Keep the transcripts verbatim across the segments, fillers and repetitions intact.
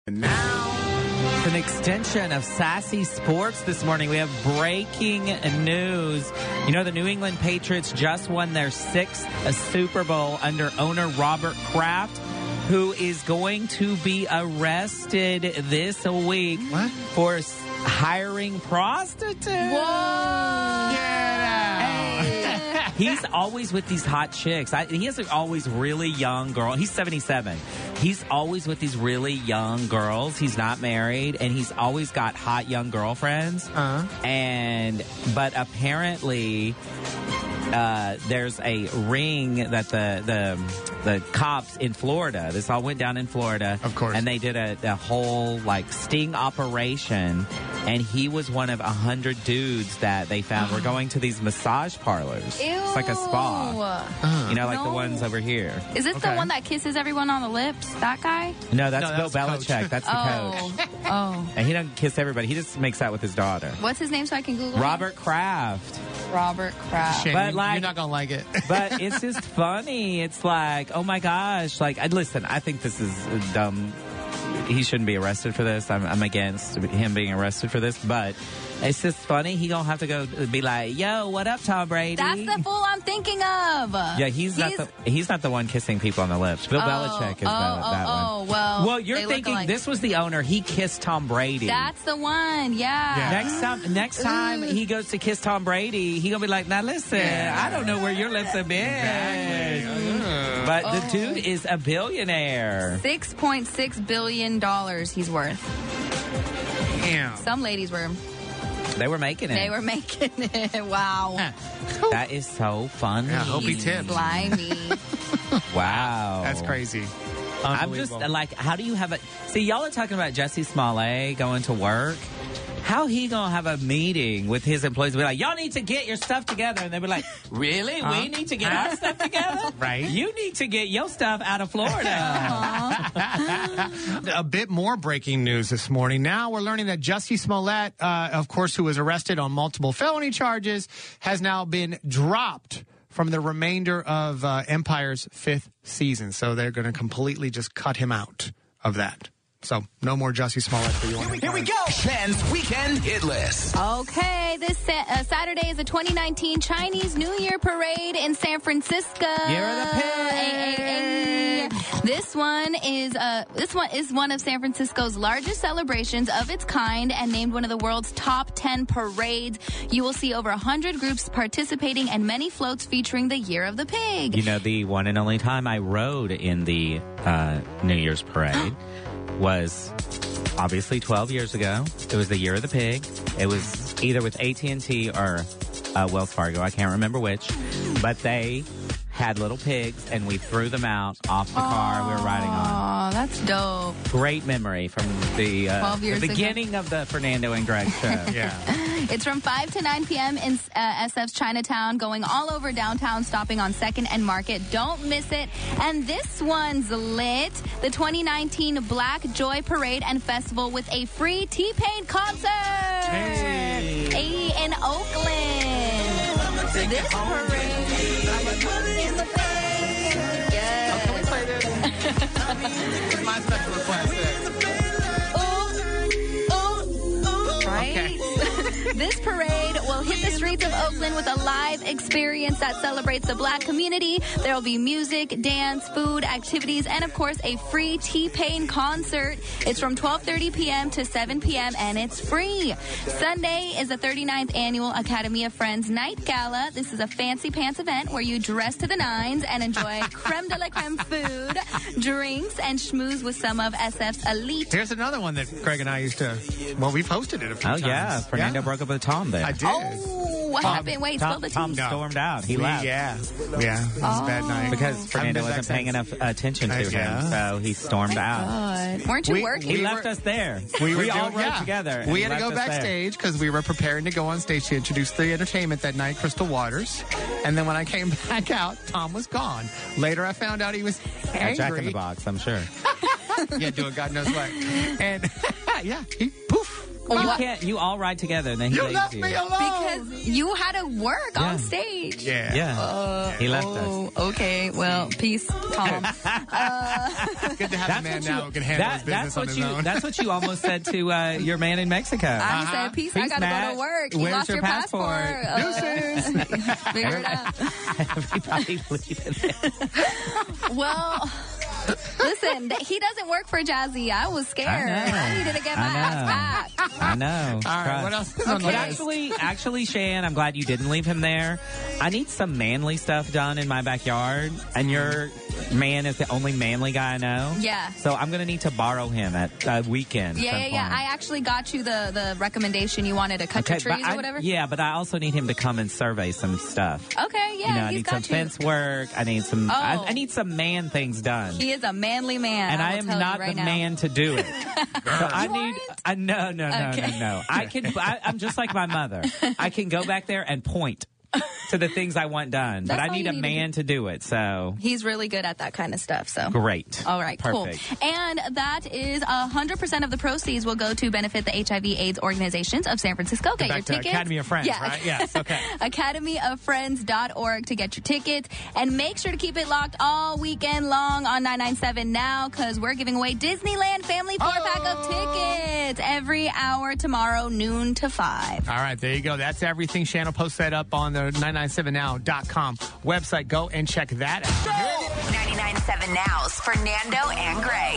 And now, it's an extension of Sassy Sports this morning. We have breaking news. You know, the New England Patriots just won their sixth Super Bowl under owner Robert Kraft, who is going to be arrested this week what? for hiring prostitutes. Whoa! Get out! He's always with these hot chicks. I, he has always really young girl. He's seventy-seven. He's always with these really young girls. He's not married, and he's always got hot young girlfriends. Uh-huh. And but apparently, uh, there's a ring that the the the cops in Florida. This all went down in Florida, of course, and they did a, a whole like sting operation. And he was one of a hundred dudes that they found were going to these massage parlors. Ew. It's like a spa. Uh, You know, like No. the ones over here. Is this Okay. the one that kisses everyone on the lips? That guy? No, that's No, Bill that's the Belichick. coach. That's the Oh. coach. Oh. And he doesn't kiss everybody. He just makes out with his daughter. What's his name so I can Google him? Robert Kraft. Robert Kraft. Shane, But, you- like- you're not gonna like it. But it's just funny. It's like, oh my gosh. Like, I, listen, I think this is dumb. He shouldn't be arrested for this. I'm, I'm against him being arrested for this. But it's just funny. He gonna have to go be like, yo, what up, Tom Brady? That's the fool I'm thinking of. Yeah, he's, not the he's not the one kissing people on the lips. Bill Oh, Belichick is oh, that, oh, that one. oh, well, Well, you're they look thinking alike. this was the owner. He kissed Tom Brady. That's the one. Yeah. Yeah. Next time, next time he goes to kiss Tom Brady, he gonna be like, "Now listen, I don't know where your lips have been." Exactly. But Oh. the dude is a billionaire. six point six billion dollars he's worth. Damn. Some ladies were, They were making it. they were making it. Wow. That is so funny. Yeah, I hope he He's tips. slimy. Wow, That's crazy. I'm just Unbelievable. like, how do you have a? See, y'all are talking about Jesse Smollett going to work. How he gonna have a meeting with his employees? Be like, y'all need to get your stuff together, and they'll be like, really? Huh? We need to get our stuff together, Right. You need to get your stuff out of Florida. A bit more breaking news this morning. Now we're learning that Jussie Smollett, uh, of course, who was arrested on multiple felony charges, has now been dropped from the remainder of uh, Empire's fifth season. So they're going to completely just cut him out of that. So no more Jussie Smollett for you. on Here we Empire. go. Ben's Weekend Hit List. Okay, this sa- uh, Saturday is the twenty nineteen Chinese New Year Parade in San Francisco. Year of the Pig. Ay, ay, ay. This one is uh, this one is one of San Francisco's largest celebrations of its kind and named one of the world's top ten parades. You will see over one hundred groups participating and many floats featuring the Year of the Pig. You know, the one and only time I rode in the uh, New Year's parade was obviously twelve years ago. It was the Year of the Pig. It was either with A T and T or uh, Wells Fargo. I can't remember which. But they had little pigs, and we threw them out off the car we were riding on. Oh, that's dope. Great memory from the, uh, twelve years the ago. beginning of the Fernando and Greg show. Yeah. It's from five to nine p.m. in uh, S F's Chinatown, going all over downtown, stopping on second and Market. Don't miss it. And this one's lit. The twenty nineteen Black Joy Parade and Festival with a free T-Pain concert Hey. Hey, in Oakland. This parade. Yes. Can we play this? It's my special request. Ooh, ooh, right? This parade will hit the streets of Oakland with a live experience that celebrates the Black community. There will be music, dance, food, activities, and of course a free T-Pain concert. It's from twelve thirty p.m. to seven p.m. and it's free. Sunday is the thirty-ninth annual Academy of Friends Night Gala. This is a fancy pants event where you dress to the nines and enjoy creme de la creme food, drinks, and schmooze with some of S F's elite. Here's another one that Greg and I used to, well, we've hosted it a few Oh, times. yeah. Fernando broke up with Tom there. I did. Oh, what Tom- happened? Wait, Tom, spill the tea. Tom stormed out. He We- left. Yeah. Yeah. It was a bad night. Because Haven't Fernando been back wasn't paying since. enough attention to Uh, him, yeah. so he stormed out. God. Weren't you We- working? He we left were- us there. We, were all doing- rode yeah. together. and We he had to left go us there. backstage because we were preparing to go on stage to introduce the entertainment that night, Crystal Waters. And then when I came back out, Tom was gone. Later, I found out he was A angry. Jack in the Box, I'm sure. Yeah, doing God knows what. And yeah, he poof. You What? can't. You all ride together, and then he You leaves left you. me alone. Because you had to work Yeah. on stage. Yeah. Yeah, Uh, he left us. oh, okay. Well, peace, Tom. Good to have a man now who can handle his business that's on what his you. own. That's what you almost said to uh, your man in Mexico. I Uh-huh. said, peace, I Peace, gotta Matt. go to work. You Where's lost your your passport. passport? Uh, figure it out. Everybody leaving there. Well, listen, th- he doesn't work for Jazzy. I was scared. I know. I needed to get my I know. ass back. I know. All right, Trust. what else is on the But list? actually, actually, Shan, I'm glad you didn't leave him there. I need some manly stuff done in my backyard, and your man is the only manly guy I know. Yeah. So I'm gonna need to borrow him at a weekend. Yeah, some yeah, yeah. point. I actually got you the, the recommendation you wanted to cut Okay, your trees but or I- whatever. Yeah, but I also need him to come and survey some stuff. Okay, yeah, you know, I he's need got some you. fence work. I need some. Oh. I, I need some man things done. He is a manly man. and I, I, will am tell not you right the now. man to do it. So I You need. aren't? I no no no Okay. no no. I can. I, I'm just like my mother. I can go back there and point to the things I want done, but That's I all need you a need to man to do it. So He's really good at that kind of stuff. So great. All right, Perfect. cool. And that is one hundred percent of the proceeds will go to benefit the H I V AIDS organizations of San Francisco. Get Back your to tickets. Academy of Friends, Yeah. right? Yes, okay. academy of friends dot org to get your tickets. And make sure to keep it locked all weekend long on nine ninety-seven Now, because we're giving away Disneyland Family four-pack of tickets every hour tomorrow, noon to five. All right, there you go. That's everything. Shan will post that up on the nine ninety-seven now dot com website. Go and check that out. ninety-nine point seven Now's Fernando and Greg.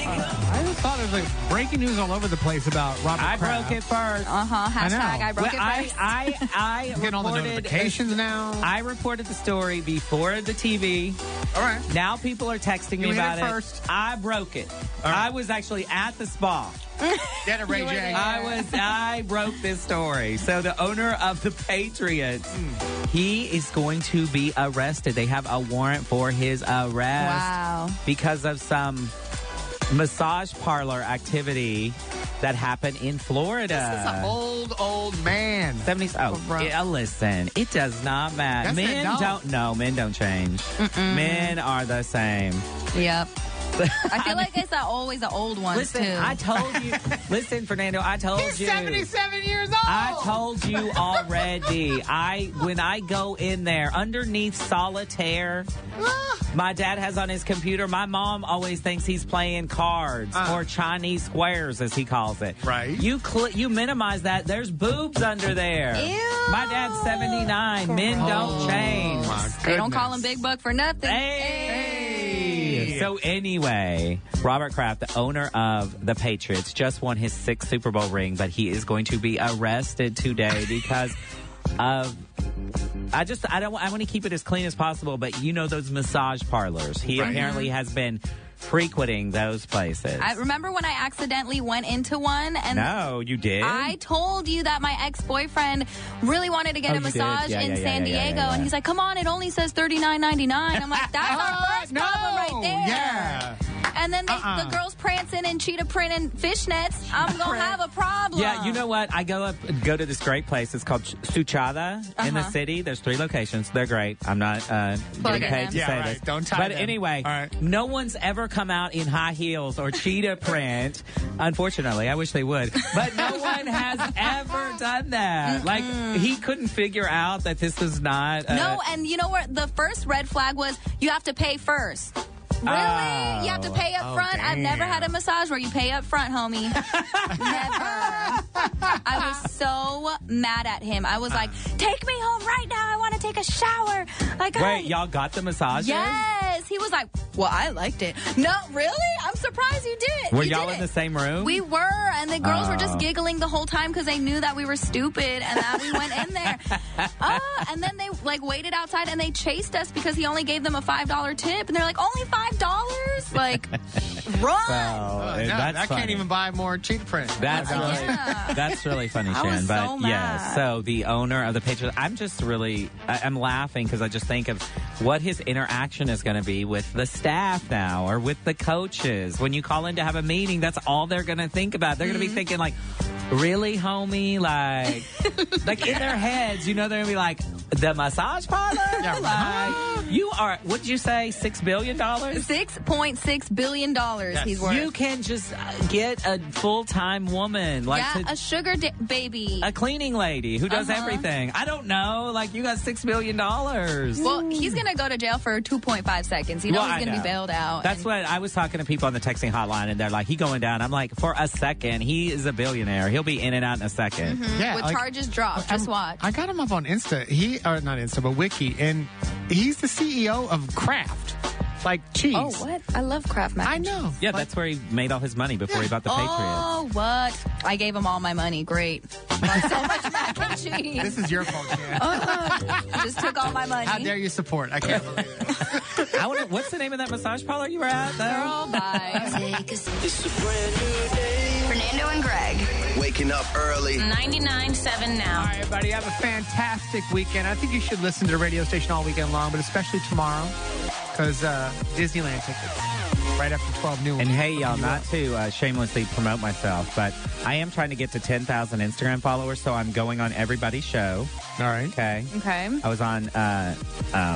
I just thought there was like breaking news all over the place about Robert I Kraft. broke it first. Uh-huh. Hashtag know. I, broke Well, it I first. I I Getting all the reported. notifications now. I reported the story before the T V. All right. Now people are texting me You hit about it it. first. I broke it. right. I was actually at the spa. Get it, Ray You were J. there. I was I broke this story. So the owner of the Patriots, he is going to be arrested. They have a warrant for his arrest Wow. because of some massage parlor activity that happened in Florida. This is an old, old man. seventies. Oh, bro. yeah, listen, it does not matter. Yes, it Men don't. don't. No, men don't change. Men are the same. Yep. I feel like it's not always the old ones, Listen, too. I told you. Listen, Fernando, I told He's you. seventy-seven years old. I told you already. I when I go in there underneath solitaire, my dad has on his computer. My mom always thinks he's playing cards Uh. or Chinese squares, as he calls it. Right. You cl- you minimize that. There's boobs under there. Ew. My dad's seventy-nine. Men don't change. Oh, my They don't call him goodness. Big Buck for nothing. Hey. Hey. So anyway, Robert Kraft, the owner of the Patriots, just won his sixth Super Bowl ring, but he is going to be arrested today because of. I just I don't I want to keep it as clean as possible, but you know those massage parlors. He Right. apparently has been frequenting those places. I remember when I accidentally went into one and no, you did. I told you that my ex-boyfriend really wanted to get Oh, a you did? massage Yeah, in yeah, yeah, San yeah, yeah, Diego, yeah. and he's like, "Come on, it only says thirty-nine ninety-nine." I'm like, "That's our first no. problem right there." Yeah. And then they, Uh-uh. the girls prancing in cheetah print and fishnets. I'm gonna have a problem. Yeah, you know what? I go up, go to this great place. It's called Suchada in the Uh-huh. city. There's three locations. They're great. I'm not uh, Plugging getting paid them. to Yeah, say right. this. Don't tie But them. anyway, All right. no one's ever come out in high heels or cheetah print. Unfortunately, I wish they would. But no one has ever done that. Like, he couldn't figure out that this was not. Uh, No, and you know what? The first red flag was you have to pay first. Really? Oh. You have to pay up Oh, front? I've never damn. had a massage where you pay up front, homie. Never. I was so mad at him. I was like, take me home right now. I want to take a shower. Like, I- Wait, y'all got the massages? Yes. He was like, well, I liked it. No, really? I'm surprised you did it. Were You y'all did in it. the same room? We were, and the girls were just Oh. giggling the whole time because they knew that we were stupid and that we went in there. Uh, and then they like waited outside and they chased us because he only gave them a five dollar tip, and they're like, only five dollars? Like, run! Well, Uh, uh, no, that's I funny. can't even buy more cheetah print. That's Uh, really, yeah. that's really funny, I Shan. was But so yeah, mad. so the owner of the Patriots, I'm just really, I, I'm laughing because I just think of what his interaction is going to be with the staff now or with the coaches. When you call in to have a meeting, that's all they're going to think about. They're going to be thinking like, really, homie? Like, like in their heads, you know, they're going to be like, the massage parlor? Yeah, Like, you are, what did you say, six billion dollars? six point six billion dollars Yes. he's worth. You can just uh, get a full-time woman. Like yeah, to, a sugar da- baby. a cleaning lady who does Uh-huh. everything. I don't know. Like, you got six billion dollars. Well, he's going to go to jail for two point five seconds. You know Well, he's I going to know. be bailed out. That's and- what I was talking to people on the texting hotline, and they're like, he going down. I'm like, for a second, he is a billionaire. He'll be in and out in a second. Yeah, with like- charges dropped. Just watch. I got him up on Insta. He or not Insta, but Wiki, and he's the C E O of Kraft, like cheese. Oh, what? I love Kraft mac I and cheese. know. Yeah, Like, that's where he made all his money before he bought the Patriots. Oh, what? I gave him all my money. Great. Bought so much mac and cheese. this is your fault, Jan. Just took all my money. How dare you support? I can't believe it. I wanna, what's the name of that massage parlor you were at, though? Girl, bye. It's a brand new day. Fernando and Greg. Waking up early. ninety-nine point seven now. All right, everybody, have a fantastic weekend. I think you should listen to the radio station all weekend long, but especially tomorrow, because uh, Disneyland tickets right after twelve noon. And hey, y'all, not to uh, shamelessly promote myself, but I am trying to get to ten thousand Instagram followers, so I'm going on everybody's show. all right, Okay. Okay. I was on, uh, um,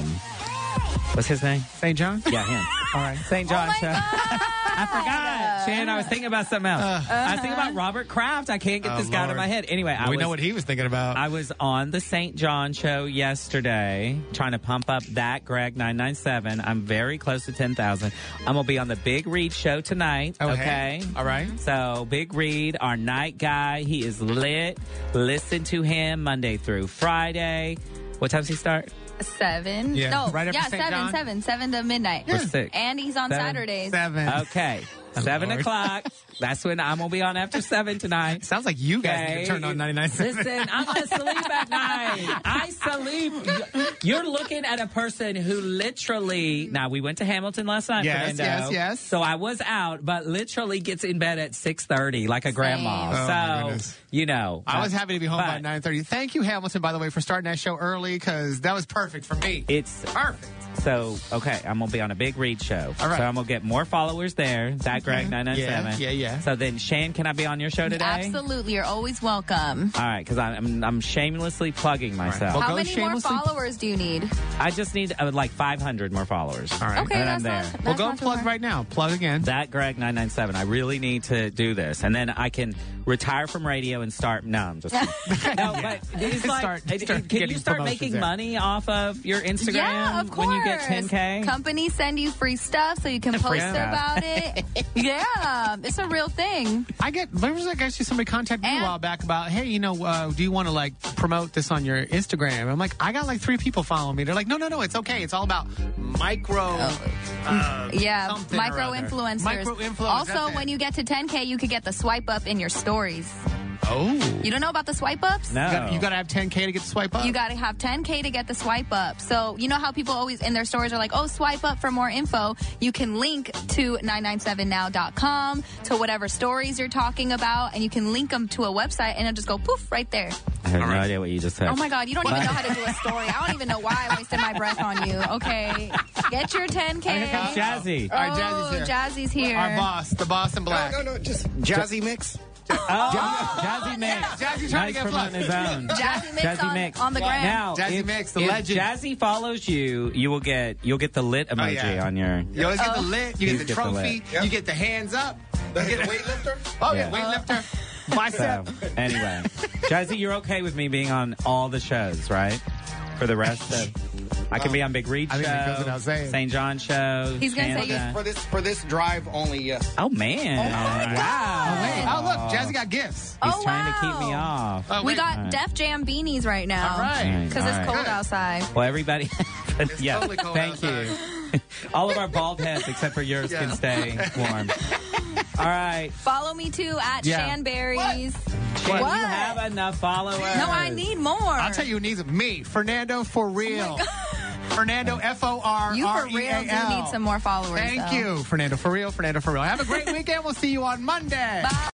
what's his name? Saint John. Yeah, him. All right. Saint Oh John my show. God. I forgot. Shannon, I was thinking about something else. Uh, I was thinking about Robert Kraft. I can't get Oh, this guy out of Lord. my head. Anyway, I we was, know what he was thinking about. I was on the Saint John show yesterday trying to pump up that Greg nine nine seven. I'm very close to ten thousand. I'm going to be on the Big Read show tonight. Oh, okay. hey. All right. So, Big Read, our night guy, he is lit. Listen to him Monday through Friday. What time does he start? Seven. Yeah, No, right after yeah, Saint seven, John? seven, seven to midnight. We're sick. And he's on Seven. Saturdays. Seven. Okay. Seven Lord. o'clock. That's when I'm going to be on after seven tonight. Sounds like you guys Okay. need to turn on ninety-nine point seven. Listen, I'm asleep at night. I sleep. You're looking at a person who literally. Now we went to Hamilton last night. Yes, Fernando, yes, yes. So I was out, but literally gets in bed at six thirty like a grandma. Oh, my so goodness. you know, I was happy to be home by but nine thirty. Thank you, Hamilton, by the way, for starting that show early, because that was perfect for me. It's Perfect. so okay. I'm gonna be on a Big Read show. All right. So I'm gonna get more followers there. That Greg nine nine seven. Yeah, yeah, yeah. So then, Shane, can I be on your show today? Absolutely. You're always welcome. All right, because I'm I'm shamelessly plugging myself. Well, How go many more shamelessly- followers do you need? I just need uh, like five hundred more followers. All right. Okay, And that's I'm not. there. That's Well, go not and too plug hard. right now. Plug again. That Greg nine nine seven. I really need to do this, and then I can retire from radio and start. No, I'm just no, but it's like, Start- it- it- start can getting you start promotions making there. money off of your Instagram Yeah, of course. when you get ten K? Companies send you free stuff so you can Free post stuff. about it. Yeah, it's a real thing. I get, there was like actually somebody contacted me And- a while back about, hey, you know, uh, do you want to like promote this on your Instagram? I'm like, I got like three people following me. They're like, no, no, no, it's okay. It's all about micro. Uh, Yeah, something or micro other. influencers. Micro influencers. Also, that's when it. you get to ten K, you could get the swipe up in your stories. oh, You don't know about the swipe ups? No, you got, you got to have ten K to get the swipe up. You got to have ten K to get the swipe up. So, you know how people always in their stories are like, oh, swipe up for more info. You can link to nine nine seven now dot com to whatever stories you're talking about, and you can link them to a website, and it'll just go poof right there. I have All no right. idea what you just said. Oh my God, you don't even know how to do a story. I don't even know why I wasted my breath on you. Okay, get your ten K. Here comes Jazzy. All right, Oh, Jazzy's here. Jazzy's here. Our boss, the boss in black. No, no, no, just jazzy mix. Oh, Jazzy Mix. Jazzy trying Nice to get promoting plugged. his own. Jazzy Mix, Jazzy on, Mix. on the gram. Now, Jazzy if, Mix, the if legend. Jazzy follows you, you will get you'll get the lit emoji yeah. on your. You always get the Oh. lit, you You get the get the trophy, lit. Yep. you get the hands up. That's the weightlifter. Oh, yeah, Yeah. weightlifter. Bicep. So, anyway, Jazzy, you're okay with me being on all the shows, right? For the rest of, I can be on Big Read I show, think that goes without saying. Saint John show. He's gonna say Santa. For this for this drive only, yes. Oh man! Oh, my wow! Wait, oh, look, Jazzy got gifts. He's Oh, trying to keep me wow. off. Oh, We wait. got All right. Def Jam beanies right now. All right. Because All it's right. cold Good. outside. Well, everybody, yeah, totally cold thank outside. you. All of our bald heads, except for yours, Yeah. can stay warm. All right. Follow me too at Yeah. Shanberries. What? What? You have enough followers. No, I need more. I'll tell you who needs it. Me, Fernando for real. Fernando F O R R E A L. You for real do need some more followers. Thank though. you, Fernando for real. Fernando for real. Have a great weekend. We'll see you on Monday. Bye.